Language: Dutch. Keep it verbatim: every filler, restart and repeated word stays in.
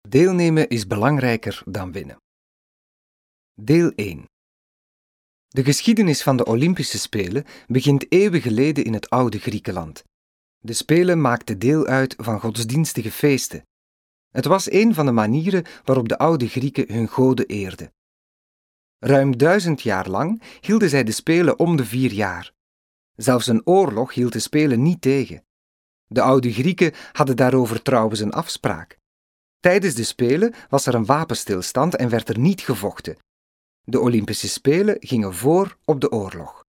Deelnemen is belangrijker dan winnen. Deel één. De geschiedenis van de Olympische Spelen begint eeuwen geleden in het oude Griekenland. De Spelen maakten deel uit van godsdienstige feesten. Het was een van de manieren waarop de oude Grieken hun goden eerden. Ruim duizend jaar lang hielden zij de Spelen om de vier jaar. Zelfs een oorlog hield de Spelen niet tegen. De oude Grieken hadden daarover trouwens een afspraak. Tijdens de Spelen was er een wapenstilstand en werd er niet gevochten. De Olympische Spelen gingen voor op de oorlog.